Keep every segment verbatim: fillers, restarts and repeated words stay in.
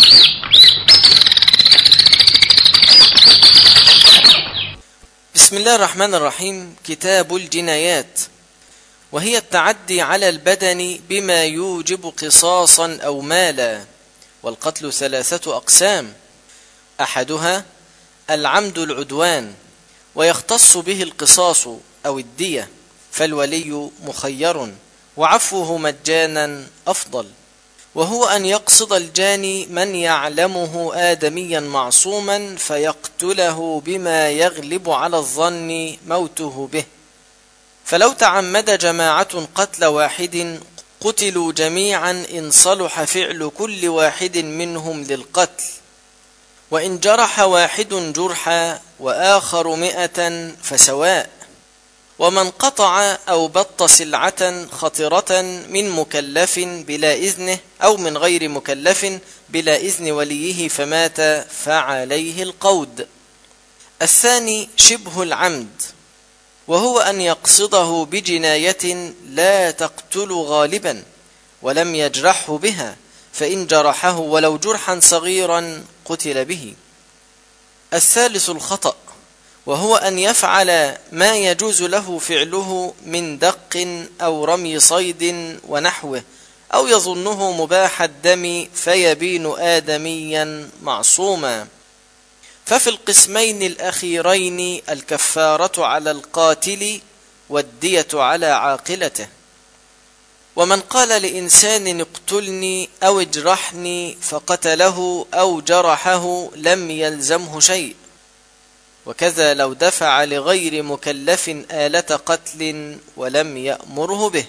بسم الله الرحمن الرحيم. كتاب الجنايات، وهي التعدي على البدن بما يوجب قصاصا أو مالا. والقتل ثلاثة أقسام: أحدها العمد العدوان، ويختص به القصاص أو الدية، فالولي مخير وعفوه مجانا أفضل، وهو أن يقصد الجاني من يعلمه آدميا معصوما فيقتله بما يغلب على الظن موته به. فلو تعمد جماعة قتل واحد قتلوا جميعا إن صلح فعل كل واحد منهم للقتل، وإن جرح واحد جرحا وآخر مئة فسواء. ومن قطع أو بط سلعة خطرة من مكلف بلا إذنه أو من غير مكلف بلا إذن وليه فمات فعليه القود. الثاني شبه العمد، وهو أن يقصده بجناية لا تقتل غالبا ولم يجرحه بها، فإن جرحه ولو جرحا صغيرا قتل به. الثالث الخطأ، وهو أن يفعل ما يجوز له فعله من دق أو رمي صيد ونحوه، أو يظنه مباح الدم فيبين آدميا معصوما. ففي القسمين الأخيرين الكفارة على القاتل والدية على عاقلته. ومن قال لإنسان اقتلني أو اجرحني فقتله أو جرحه لم يلزمه شيء، وكذا لو دفع لغير مكلف آلة قتل ولم يأمره به.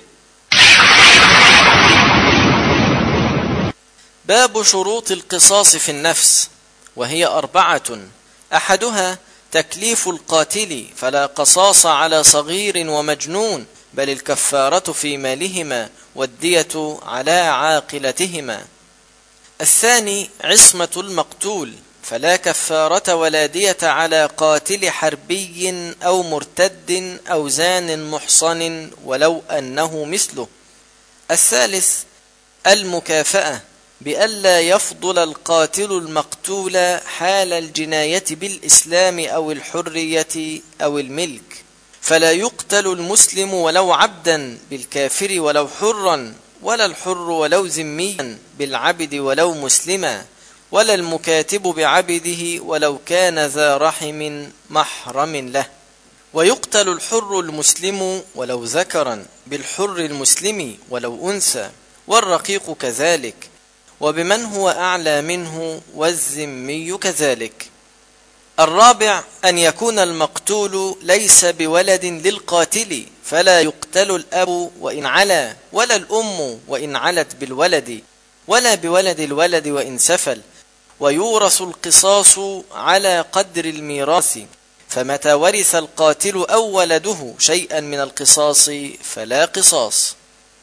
باب شروط القصاص في النفس، وهي أربعة: أحدها تكليف القاتل، فلا قصاص على صغير ومجنون، بل الكفارة في مالهما والدية على عاقلتهما. الثاني عصمة المقتول، فلا كفارة ولا دية على قاتل حربي أو مرتد أو زان محصن ولو أنه مثله. الثالث المكافأة، بألا يفضل القاتل المقتول حال الجناية بالإسلام أو الحرية أو الملك، فلا يقتل المسلم ولو عبدا بالكافر ولو حرا، ولا الحر ولو ذميا بالعبد ولو مسلما، ولا المكاتب بعبده ولو كان ذا رحم محرم له. ويقتل الحر المسلم ولو ذكرا بالحر المسلم ولو أنثى، والرقيق كذلك، وبمن هو أعلى منه، والذمي كذلك. الرابع أن يكون المقتول ليس بولد للقاتل، فلا يقتل الأب وإن علا، ولا الأم وإن علت بالولد، ولا بولد الولد وإن سفل. ويورث القصاص على قدر الميراث، فمتى ورث القاتل أو ولده شيئا من القصاص فلا قصاص.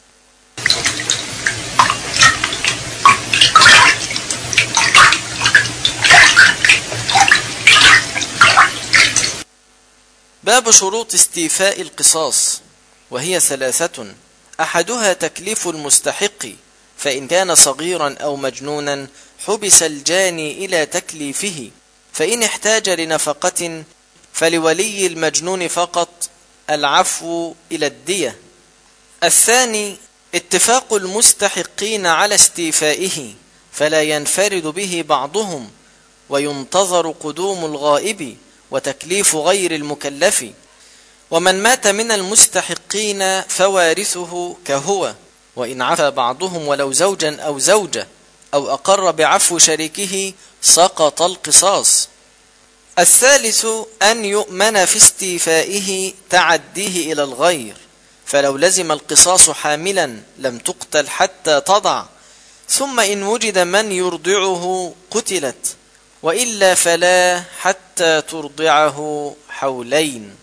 باب شروط استيفاء القصاص، وهي ثلاثة: أحدها تكليف المستحق، فإن كان صغيرا أو مجنونا حبس الجاني إلى تكليفه، فإن احتاج لنفقة فلولي المجنون فقط العفو إلى الدية. الثاني اتفاق المستحقين على استيفائه، فلا ينفرد به بعضهم، وينتظر قدوم الغائب وتكليف غير المكلف. ومن مات من المستحقين فوارثه كهو، وإن عفى بعضهم ولو زوجا أو زوجة أو أقر بعفو شريكه سقط القصاص. الثالث أن يؤمن في استيفائه تعديه إلى الغير، فلو لزم القصاص حاملا لم تقتل حتى تضع، ثم إن وجد من يرضعه قتلت، وإلا فلا حتى ترضعه حولين.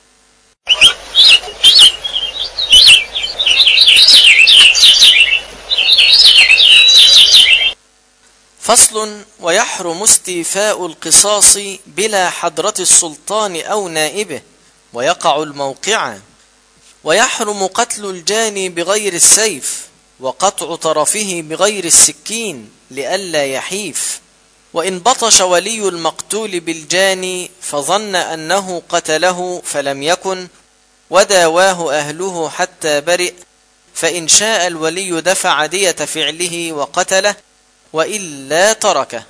فصل: ويحرم استيفاء القصاص بلا حضرة السلطان أو نائبه، ويقع الموقعة. ويحرم قتل الجاني بغير السيف، وقطع طرفه بغير السكين، لئلا يحيف. وإن بطش ولي المقتول بالجاني فظن أنه قتله فلم يكن، وداواه أهله حتى برئ، فإن شاء الولي دفع دية فعله وقتله، وإلا تركه.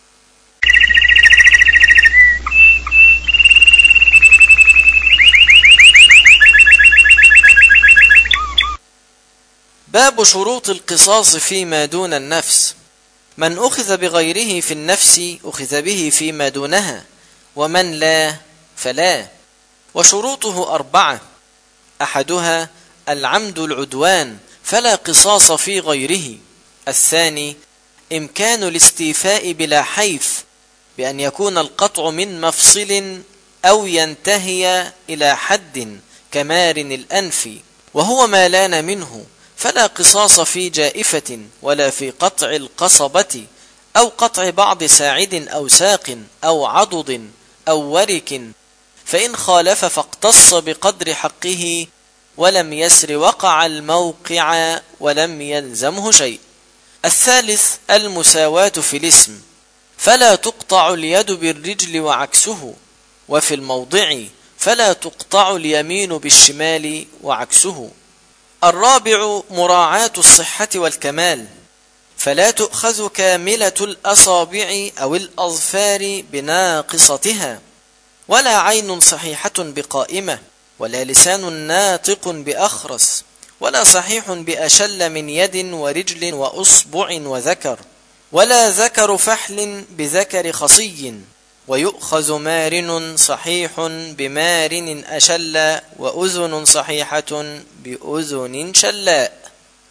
باب شروط القصاص فيما دون النفس. من أخذ بغيره في النفس أخذ به فيما دونها، ومن لا فلا. وشروطه أربعة: أحدها العمد العدوان فلا قصاص في غيره. الثاني إمكان الاستيفاء بلا حيف، بأن يكون القطع من مفصل أو ينتهي إلى حد كمار الأنف، وهو ما لان منه، فلا قصاص في جائفة ولا في قطع القصبة أو قطع بعض ساعد أو ساق أو عضد أو ورك، فإن خالف فاقتص بقدر حقه ولم يسر وقع الموقع ولم يلزمه شيء. الثالث المساواة في الاسم، فلا تقطع اليد بالرجل وعكسه، وفي الموضع فلا تقطع اليمين بالشمال وعكسه. الرابع مراعاة الصحة والكمال، فلا تؤخذ كاملة الأصابع أو الأظفار بناقصتها، ولا عين صحيحة بقائمة، ولا لسان ناطق بأخرس، ولا صحيح بأشل من يد ورجل وأصبع وذكر، ولا ذكر فحل بذكر خصي، ويؤخذ مارن صحيح بمارن أشل، وأذن صحيحة بأذن شلاء.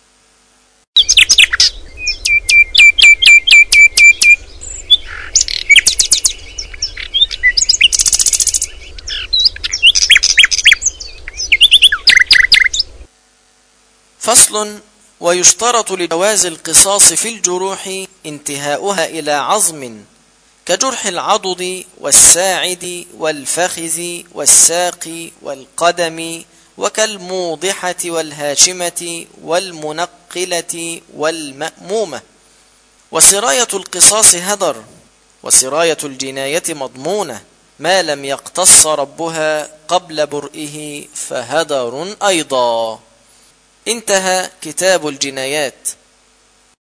فصل: ويشترط لجواز القصاص في الجروح انتهاؤها إلى عظم، كجرح العضد والساعد والفخذ والساق والقدم، وكالموضحة والهاشمة والمنقلة والمأمومة. وسراية القصاص هدر، وسراية الجناية مضمونة ما لم يقتص ربها قبل برئه فهدر أيضا. انتهى كتاب الجنايات.